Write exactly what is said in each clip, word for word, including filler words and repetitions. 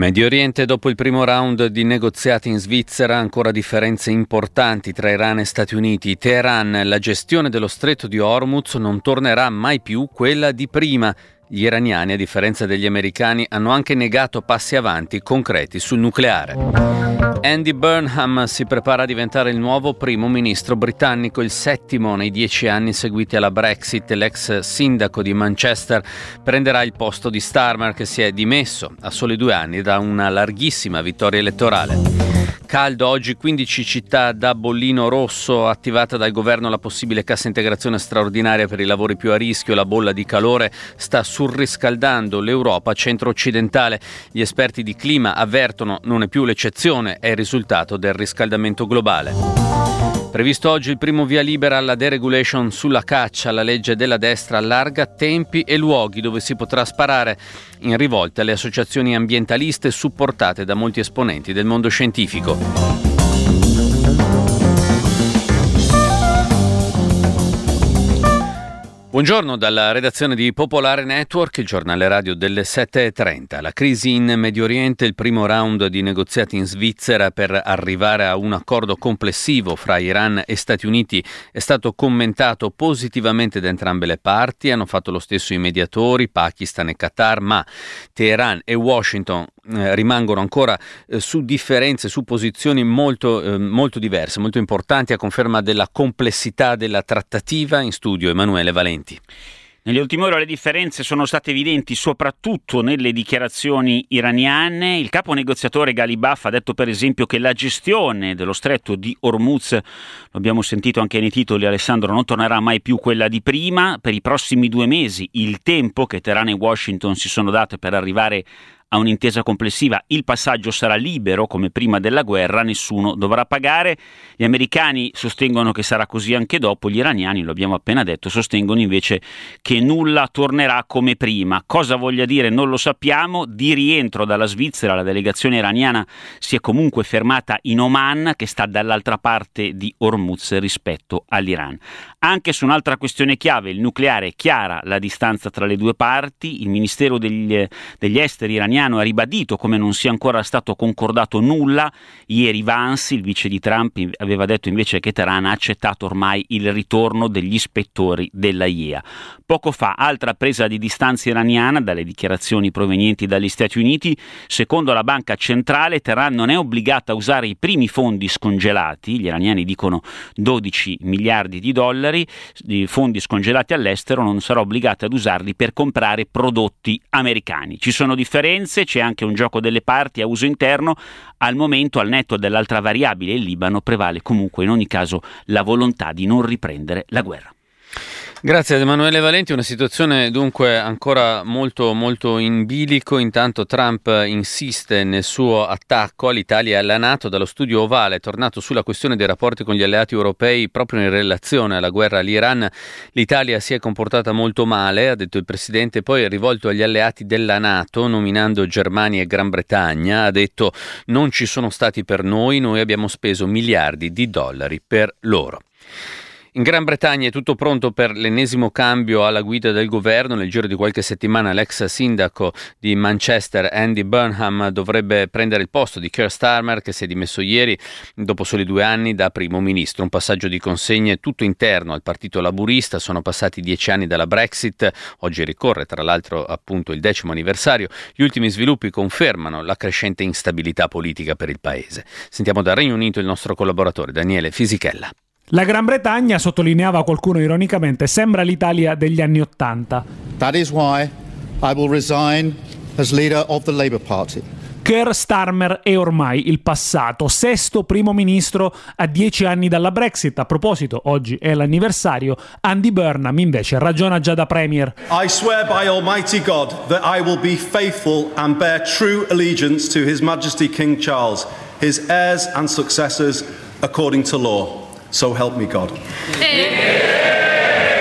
Medio Oriente, dopo il primo round di negoziati in Svizzera, ancora differenze importanti tra Iran e Stati Uniti. Teheran, la gestione dello stretto di Hormuz non tornerà mai più quella di prima. Gli iraniani, a differenza degli americani, hanno anche negato passi avanti concreti sul nucleare. Andy Burnham si prepara a diventare il nuovo primo ministro britannico, il settimo nei dieci anni seguiti alla Brexit. L'ex sindaco di Manchester prenderà il posto di Starmer, che si è dimesso a soli due anni da una larghissima vittoria elettorale. Caldo oggi, quindici città da bollino rosso, attivata dal governo la possibile cassa integrazione straordinaria per i lavori più a rischio. La bolla di calore sta surriscaldando l'Europa centro-occidentale. Gli esperti di clima avvertono non è più l'eccezione, è il risultato del riscaldamento globale. Previsto oggi il primo via libera alla deregulation sulla caccia. La legge della destra allarga tempi e luoghi dove si potrà sparare, in rivolta alle associazioni ambientaliste supportate da molti esponenti del mondo scientifico. Buongiorno dalla redazione di Popolare Network, il giornale radio delle sette e trenta. La crisi in Medio Oriente, il primo round di negoziati in Svizzera per arrivare a un accordo complessivo fra Iran e Stati Uniti è stato commentato positivamente da entrambe le parti. Hanno fatto lo stesso i mediatori, Pakistan e Qatar, ma Teheran e Washington eh, rimangono ancora eh, su differenze, su posizioni molto, eh, molto diverse, molto importanti, a conferma della complessità della trattativa. In studio Emanuele Valenti. Nelle ultime ore le differenze sono state evidenti soprattutto nelle dichiarazioni iraniane. Il capo negoziatore Ghalibaf ha detto per esempio che la gestione dello stretto di Hormuz, lo abbiamo sentito anche nei titoli Alessandro, non tornerà mai più quella di prima. Per i prossimi due mesi il tempo che Teheran e Washington si sono date per arrivare a un'intesa complessiva, il passaggio sarà libero come prima della guerra, nessuno dovrà pagare. Gli americani sostengono che sarà così anche dopo, gli iraniani, lo abbiamo appena detto, sostengono invece che nulla tornerà come prima. Cosa voglia dire non lo sappiamo. Di rientro dalla Svizzera la delegazione iraniana si è comunque fermata in Oman, che sta dall'altra parte di Hormuz rispetto all'Iran. Anche su un'altra questione chiave, il nucleare, è chiara la distanza tra le due parti. Il Ministero degli, degli Esteri iraniano ha ribadito come non sia ancora stato concordato nulla. Ieri Vance, il vice di Trump, aveva detto invece che Teheran ha accettato ormai il ritorno degli ispettori della I E A. Poco fa, altra presa di distanza iraniana dalle dichiarazioni provenienti dagli Stati Uniti. Secondo la banca centrale, Teheran non è obbligata a usare i primi fondi scongelati, gli iraniani dicono dodici miliardi di dollari di fondi scongelati all'estero, non sarà obbligata ad usarli per comprare prodotti americani. Ci sono differenze. C'è anche un gioco delle parti a uso interno. Al momento, al netto dell'altra variabile, il Libano, prevale comunque in ogni caso la volontà di non riprendere la guerra. Grazie ad Emanuele Valenti. Una situazione dunque ancora molto molto in bilico. Intanto Trump insiste nel suo attacco all'Italia e alla NATO. Dallo studio ovale è tornato sulla questione dei rapporti con gli alleati europei proprio in relazione alla guerra all'Iran. L'Italia si è comportata molto male, ha detto il presidente, poi è rivolto agli alleati della NATO nominando Germania e Gran Bretagna. Ha detto: non ci sono stati per noi, noi abbiamo speso miliardi di dollari per loro. In Gran Bretagna è tutto pronto per l'ennesimo cambio alla guida del governo. Nel giro di qualche settimana l'ex sindaco di Manchester, Andy Burnham, dovrebbe prendere il posto di Keir Starmer, che si è dimesso ieri dopo soli due anni da primo ministro. Un passaggio di consegne tutto interno al partito laburista. Sono passati dieci anni dalla Brexit. Oggi ricorre tra l'altro appunto il decimo anniversario. Gli ultimi sviluppi confermano la crescente instabilità politica per il paese. Sentiamo dal Regno Unito il nostro collaboratore Daniele Fisichella. La Gran Bretagna, sottolineava qualcuno ironicamente, sembra l'Italia degli anni Ottanta. That is why I will resign as leader of the Labour Party. Keir Starmer è ormai il passato, sesto primo ministro a dieci anni dalla Brexit. A proposito, oggi è l'anniversario. Andy Burnham invece ragiona già da premier. I swear by Almighty God that I will be faithful and bear true allegiance to His Majesty King Charles, his heirs and successors according to law. So help me God.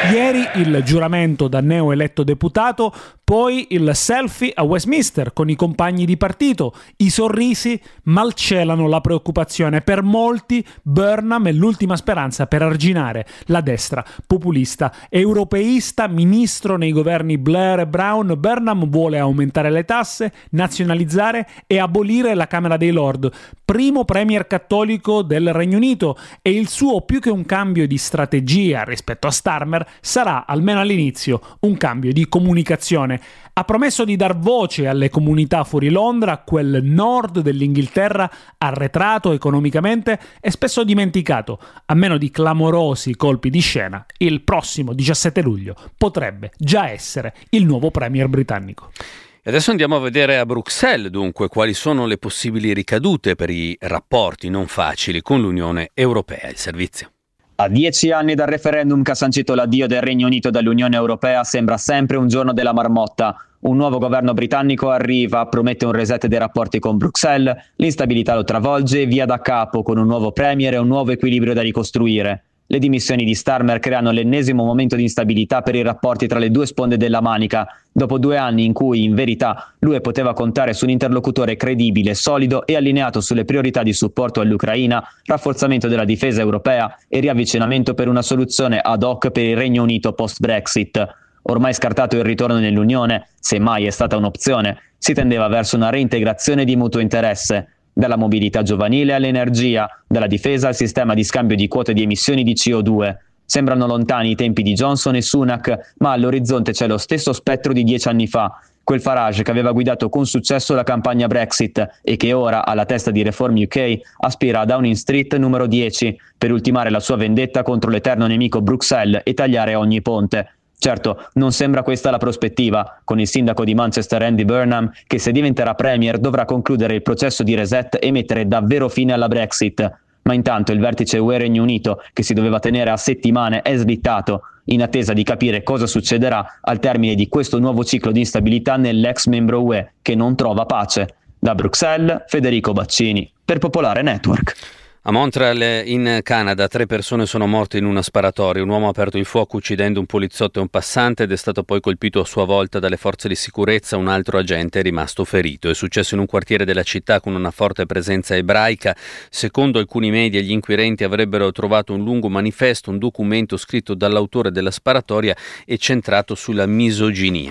Ieri il giuramento da neoeletto deputato, poi il selfie a Westminster con i compagni di partito. I sorrisi malcelano la preoccupazione. Per molti Burnham è l'ultima speranza per arginare la destra populista europeista, ministro nei governi Blair e Brown. Burnham vuole aumentare le tasse, nazionalizzare e abolire la Camera dei Lord. Primo premier cattolico del Regno Unito, e il suo, più che un cambio di strategia rispetto a Starmer, sarà, almeno all'inizio, un cambio di comunicazione. Ha promesso di dar voce alle comunità fuori Londra, quel nord dell'Inghilterra arretrato economicamente e spesso dimenticato. A meno di clamorosi colpi di scena, il prossimo diciassette luglio potrebbe già essere il nuovo premier britannico. E adesso andiamo a vedere a Bruxelles, dunque, quali sono le possibili ricadute per i rapporti non facili con l'Unione Europea. Il servizio. A dieci anni dal referendum che ha sancito l'addio del Regno Unito dall'Unione Europea, sembra sempre un giorno della marmotta. Un nuovo governo britannico arriva, promette un reset dei rapporti con Bruxelles, l'instabilità lo travolge e via da capo con un nuovo premier e un nuovo equilibrio da ricostruire. Le dimissioni di Starmer creano l'ennesimo momento di instabilità per i rapporti tra le due sponde della Manica, dopo due anni in cui, in verità, l'U E poteva contare su un interlocutore credibile, solido e allineato sulle priorità di supporto all'Ucraina, rafforzamento della difesa europea e riavvicinamento per una soluzione ad hoc per il Regno Unito post-Brexit. Ormai scartato il ritorno nell'Unione, se mai è stata un'opzione, si tendeva verso una reintegrazione di mutuo interesse. Dalla mobilità giovanile all'energia, dalla difesa al sistema di scambio di quote di emissioni di C O due. Sembrano lontani i tempi di Johnson e Sunak, ma all'orizzonte c'è lo stesso spettro di dieci anni fa, quel Farage che aveva guidato con successo la campagna Brexit e che ora, alla testa di Reform U K, aspira a Downing Street numero dieci per ultimare la sua vendetta contro l'eterno nemico Bruxelles e tagliare ogni ponte. Certo, non sembra questa la prospettiva, con il sindaco di Manchester Andy Burnham che, se diventerà premier, dovrà concludere il processo di reset e mettere davvero fine alla Brexit. Ma intanto il vertice U E Regno Unito, che si doveva tenere a settimane, è slittato, in attesa di capire cosa succederà al termine di questo nuovo ciclo di instabilità nell'ex membro U E, che non trova pace. Da Bruxelles, Federico Baccini, per Popolare Network. A Montreal, in Canada, tre persone sono morte in una sparatoria. Un uomo ha aperto il fuoco uccidendo un poliziotto e un passante ed è stato poi colpito a sua volta dalle forze di sicurezza. Un altro agente è rimasto ferito. È successo in un quartiere della città con una forte presenza ebraica. Secondo alcuni media, gli inquirenti avrebbero trovato un lungo manifesto, un documento scritto dall'autore della sparatoria e centrato sulla misoginia.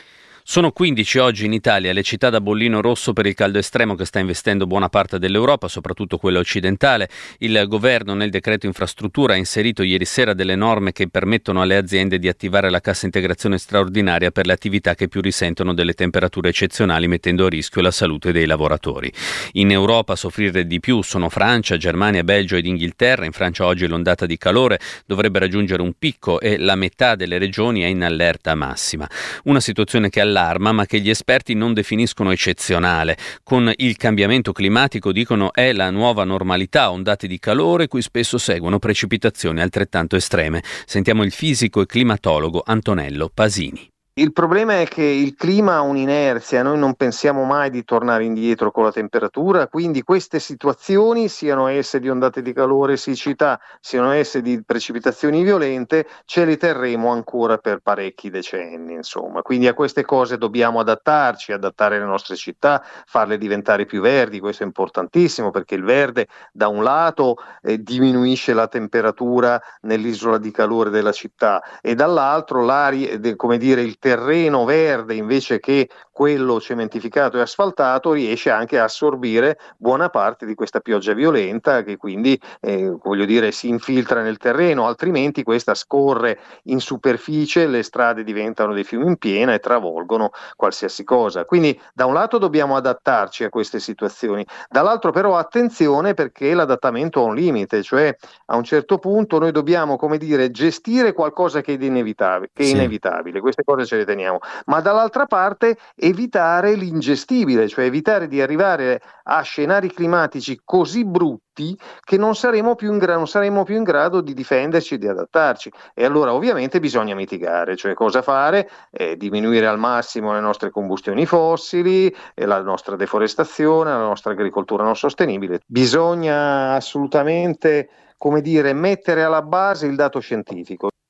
Sono quindici oggi in Italia le città da bollino rosso per il caldo estremo che sta investendo buona parte dell'Europa, soprattutto quella occidentale. Il governo nel decreto infrastruttura ha inserito ieri sera delle norme che permettono alle aziende di attivare la cassa integrazione straordinaria per le attività che più risentono delle temperature eccezionali, mettendo a rischio la salute dei lavoratori. In Europa a soffrire di più sono Francia, Germania, Belgio ed Inghilterra. In Francia oggi l'ondata di calore dovrebbe raggiungere un picco e la metà delle regioni è in allerta massima. Una situazione che allarma, ma che gli esperti non definiscono eccezionale. Con il cambiamento climatico, dicono, è la nuova normalità, ondate di calore cui spesso seguono precipitazioni altrettanto estreme. Sentiamo il fisico e climatologo Antonello Pasini. Il problema è che il clima ha un'inerzia, noi non pensiamo mai di tornare indietro con la temperatura, quindi queste situazioni, siano esse di ondate di calore e siccità, siano esse di precipitazioni violente, ce le terremo ancora per parecchi decenni, insomma. Quindi a queste cose dobbiamo adattarci, adattare le nostre città, farle diventare più verdi. Questo è importantissimo perché il verde da un lato eh, diminuisce la temperatura nell'isola di calore della città e dall'altro l'aria, come dire, il terreno verde invece che quello cementificato e asfaltato riesce anche a assorbire buona parte di questa pioggia violenta che quindi eh, voglio dire si infiltra nel terreno, altrimenti questa scorre in superficie, le strade diventano dei fiumi in piena e travolgono qualsiasi cosa. Quindi da un lato dobbiamo adattarci a queste situazioni, dall'altro però attenzione perché l'adattamento ha un limite, cioè a un certo punto noi dobbiamo, come dire, gestire qualcosa che è inevitabile, che è inevitabile. Queste cose ce le teniamo, ma dall'altra parte evitare l'ingestibile, cioè evitare di arrivare a scenari climatici così brutti che non saremo più in, gra- non saremo più in grado di difenderci e di adattarci. E allora ovviamente bisogna mitigare, cioè cosa fare? Eh, diminuire al massimo le nostre combustioni fossili, eh, la nostra deforestazione, la nostra agricoltura non sostenibile. Bisogna assolutamente, come dire, mettere alla base il dato scientifico.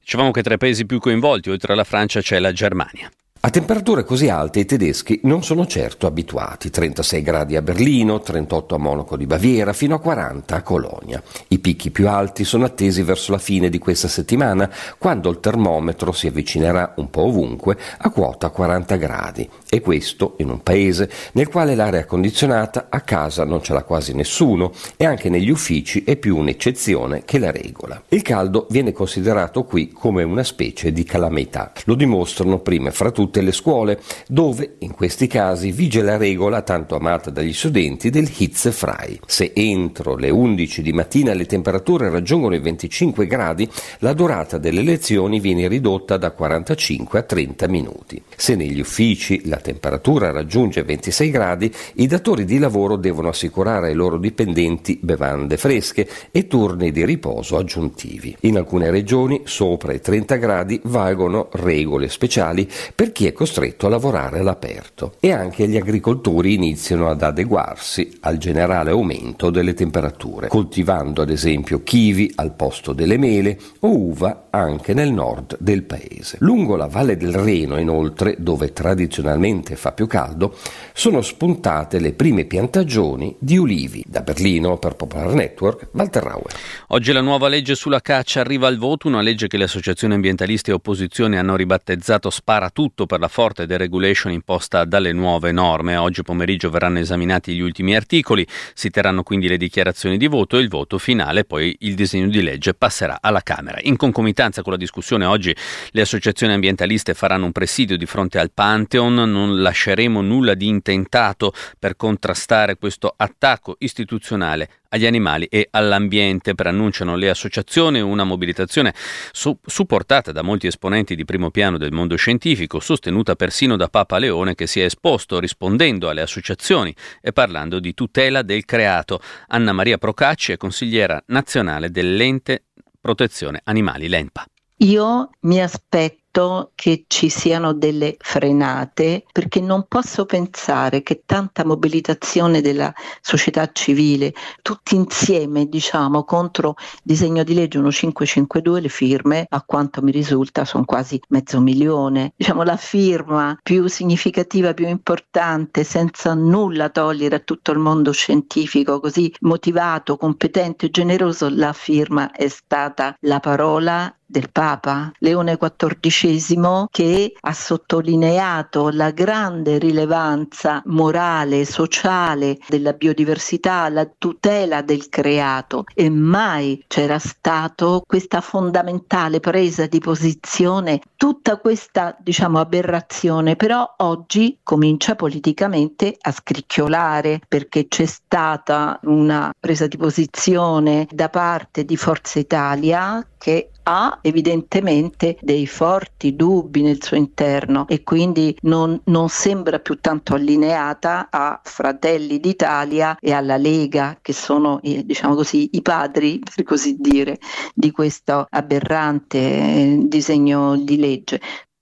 Dicevamo che tra i paesi più coinvolti, oltre alla Francia, c'è la Germania. A temperature così alte i tedeschi non sono certo abituati, trentasei gradi a Berlino, trentotto a Monaco di Baviera, fino a quaranta a Colonia. I picchi più alti sono attesi verso la fine di questa settimana, quando il termometro si avvicinerà un po' ovunque a quota quaranta gradi. E questo in un paese nel quale l'aria condizionata a casa non ce l'ha quasi nessuno e anche negli uffici è più un'eccezione che la regola. Il caldo viene considerato qui come una specie di calamità. Lo dimostrano prima fra tutte le scuole, dove in questi casi vige la regola tanto amata dagli studenti del hitzefrei. Se entro le undici di mattina le temperature raggiungono i venticinque gradi, la durata delle lezioni viene ridotta da quarantacinque a trenta minuti. Se negli uffici la temperatura raggiunge ventisei gradi, i datori di lavoro devono assicurare ai loro dipendenti bevande fresche e turni di riposo aggiuntivi. In alcune regioni, sopra i trenta gradi, valgono regole speciali per chi è costretto a lavorare all'aperto, e anche gli agricoltori iniziano ad adeguarsi al generale aumento delle temperature, coltivando ad esempio kiwi al posto delle mele o uva anche nel nord del paese. Lungo la Valle del Reno, inoltre, dove tradizionalmente fa più caldo, sono spuntate le prime piantagioni di ulivi. Da Berlino, per Popolare Network, Walter Rauer. Oggi la nuova legge sulla caccia arriva al voto, una legge che le associazioni ambientaliste e opposizioni hanno ribattezzato Spara tutto per la forte deregulation imposta dalle nuove norme. Oggi pomeriggio verranno esaminati gli ultimi articoli, si terranno quindi le dichiarazioni di voto e il voto finale, poi il disegno di legge passerà alla Camera. In concomitanza con la discussione oggi le associazioni ambientaliste faranno un presidio di fronte al Pantheon. Non lasceremo nulla di intentato per contrastare questo attacco istituzionale agli animali e all'ambiente, preannunciano le associazioni, una mobilitazione su- supportata da molti esponenti di primo piano del mondo scientifico, sostenuta persino da Papa Leone, che si è esposto rispondendo alle associazioni e parlando di tutela del creato. Anna Maria Procacci è consigliera nazionale dell'Ente Protezione Animali, l'ENPA. Io mi aspetto che ci siano delle frenate, perché non posso pensare che tanta mobilitazione della società civile, tutti insieme, diciamo, contro il disegno di legge millecinquecentocinquantadue, le firme, a quanto mi risulta, sono quasi mezzo milione. Diciamo, la firma più significativa, più importante, senza nulla togliere a tutto il mondo scientifico, così motivato, competente e generoso, la firma è stata la parola del Papa Leone quattordicesimo, che ha sottolineato la grande rilevanza morale, sociale della biodiversità, la tutela del creato, e mai c'era stato questa fondamentale presa di posizione, tutta questa, diciamo, aberrazione. Però oggi comincia politicamente a scricchiolare, perché c'è stata una presa di posizione da parte di Forza Italia, che ha evidentemente dei forti dubbi nel suo interno e quindi non, non sembra più tanto allineata a Fratelli d'Italia e alla Lega, che sono, eh, diciamo così, i padri, per così dire, di questo aberrante eh, disegno di legge.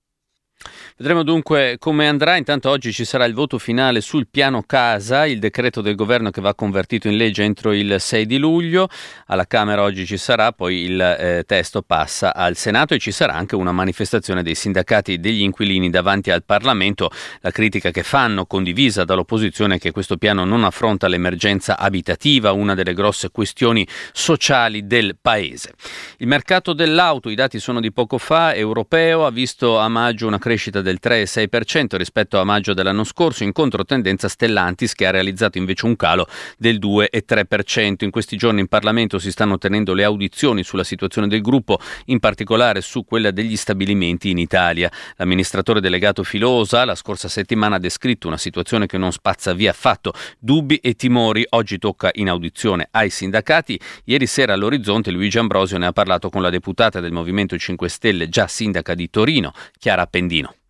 Vedremo dunque come andrà. Intanto oggi ci sarà il voto finale sul piano casa, il decreto del governo che va convertito in legge entro il sei di luglio. Alla Camera oggi ci sarà, poi il eh, testo passa al Senato e ci sarà anche una manifestazione dei sindacati degli inquilini davanti al Parlamento. La critica che fanno, condivisa dall'opposizione, è che questo piano non affronta l'emergenza abitativa, una delle grosse questioni sociali del paese. Il mercato dell'auto, i dati sono di poco fa, europeo, ha visto a maggio una crescita del tre virgola sei per cento rispetto a maggio dell'anno scorso, in controtendenza Stellantis, che ha realizzato invece un calo del due virgola tre per cento. In questi giorni in Parlamento si stanno tenendo le audizioni sulla situazione del gruppo, in particolare su quella degli stabilimenti in Italia. L'amministratore delegato Filosa la scorsa settimana ha descritto una situazione che non spazza via affatto dubbi e timori. Oggi tocca in audizione ai sindacati. Ieri sera all'Orizzonte Luigi Ambrosio ne ha parlato con la deputata del Movimento cinque Stelle, già sindaca di Torino, Chiara Appendino.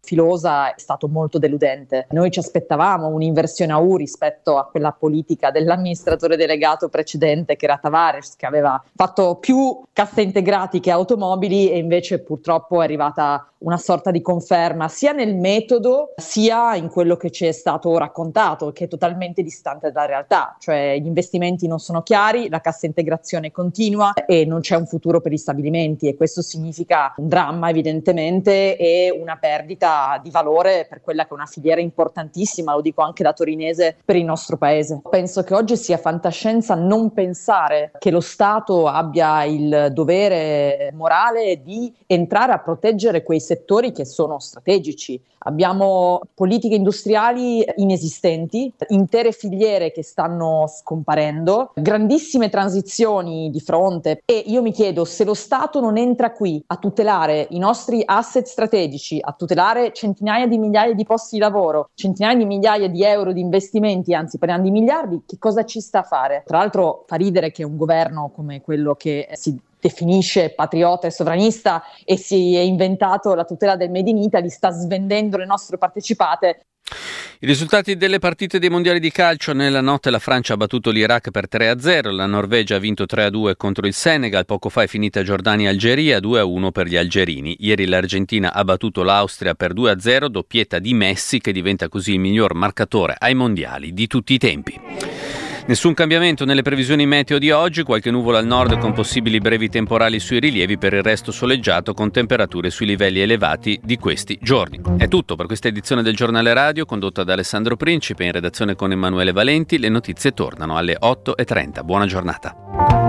filosa è stato molto deludente. Noi ci aspettavamo un'inversione a U rispetto a quella politica dell'amministratore delegato precedente, che era Tavares, che aveva fatto più casse integrati che automobili, e invece purtroppo è arrivata una sorta di conferma sia nel metodo sia in quello che ci è stato raccontato, che è totalmente distante dalla realtà. Cioè gli investimenti non sono chiari, la cassa integrazione continua e non c'è un futuro per gli stabilimenti, e questo significa un dramma evidentemente e una perdita di valore per quella che è una filiera importantissima, lo dico anche da torinese, per il nostro paese. Penso che oggi sia fantascienza non pensare che lo Stato abbia il dovere morale di entrare a proteggere quei settori che sono strategici. Abbiamo politiche industriali inesistenti, intere filiere che stanno scomparendo, grandissime transizioni di fronte, e io mi chiedo, se lo Stato non entra qui a tutelare i nostri asset strategici, a tutelare centinaia di migliaia di posti di lavoro, centinaia di migliaia di euro di investimenti, anzi parliamo di miliardi, che cosa ci sta a fare? Tra l'altro fa ridere che un governo come quello che si definisce patriota e sovranista e si è inventato la tutela del Made in Italy sta svendendo le nostre partecipate. I risultati delle partite dei mondiali di calcio: nella notte la Francia ha battuto l'Iraq per tre a zero, la Norvegia ha vinto tre a due contro il Senegal, poco fa è finita Giordania-Algeria due a uno per gli algerini. Ieri l'Argentina ha battuto l'Austria per due a zero, doppietta di Messi, che diventa così il miglior marcatore ai mondiali di tutti i tempi. Nessun cambiamento nelle previsioni meteo di oggi, qualche nuvola al nord con possibili brevi temporali sui rilievi, per il resto soleggiato con temperature sui livelli elevati di questi giorni. È tutto per questa edizione del Giornale Radio, condotta da Alessandro Principe, in redazione con Emanuele Valenti. Le notizie tornano alle otto e trenta. Buona giornata.